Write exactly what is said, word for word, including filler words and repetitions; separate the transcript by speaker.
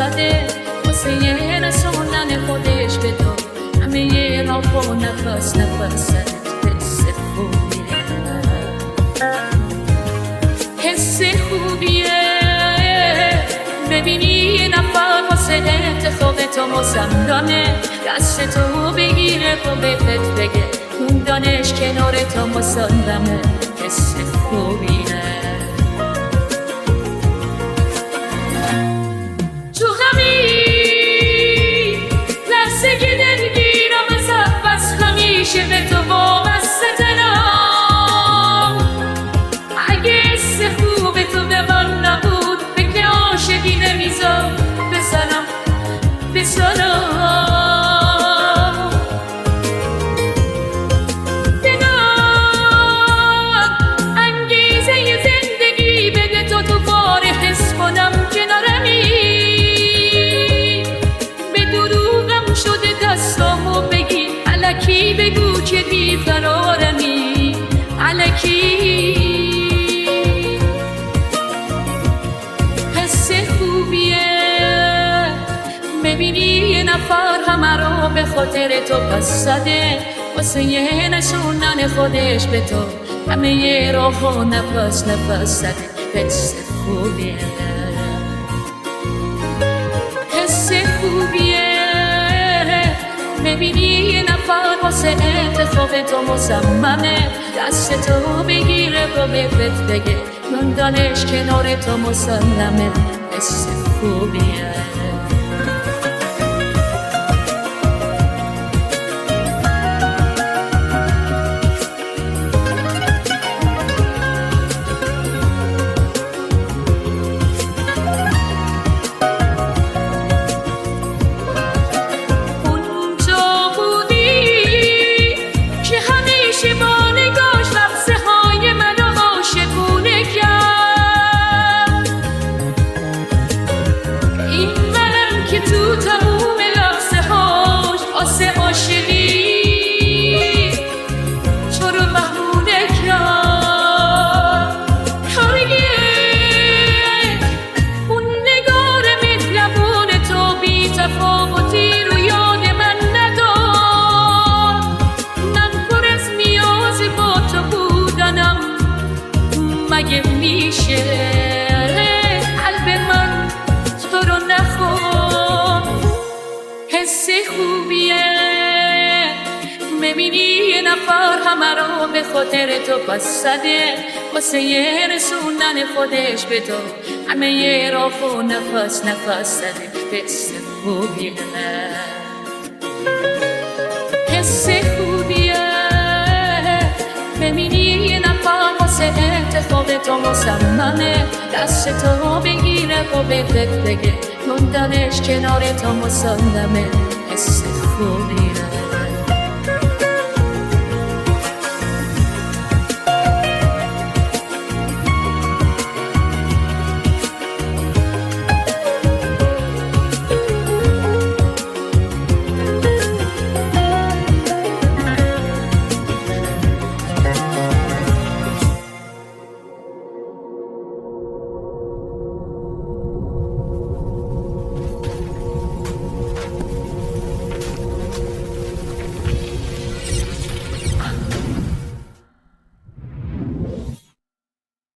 Speaker 1: زده واسه یه رسوندن خودش به تو همه یه راه و نفس نفس زده حس خوبیه حس خوبیه ببینی یه نفر واسه انتخاب تو مصممه دست تو بگیره و بهت بگه اون دانش کنار تو مصممه حس خوبیه تو همین لحظه که دلگیرم ازت بس همیشه به تو وابسته ترم اگه حس خوب تو به من نبود فکر عاشقی نمیذار بزنم بزنم الکی بگو که بیقرارمی الکی حس خوبیه ببینی یه نفر همه رو به خاطر تو پس زده واسه یه نشوندن خودش به تو همه یه راه و نفس نفس زده حس خوبیه حس خوبیه ببینی یه نفر واسه انتخاب تو مصممه دست تو بگیره و بهت بگه من دانش کنار تو مسلمه حس خوبیه مگه میشه قلب من تو رو نخواد حس خوبیه ببینی یه نفر همه رو به خاطر تو پس زده واسه یه رسوندن خودش به تو همه یه راه و نفس نفس زده حس خوبیه حس خوبیه ببینی یه نفر واسه انتخاب تو مصممه دست تو بگیره و بهت بگه من دانش کنار تو مسلمه حس خوبیه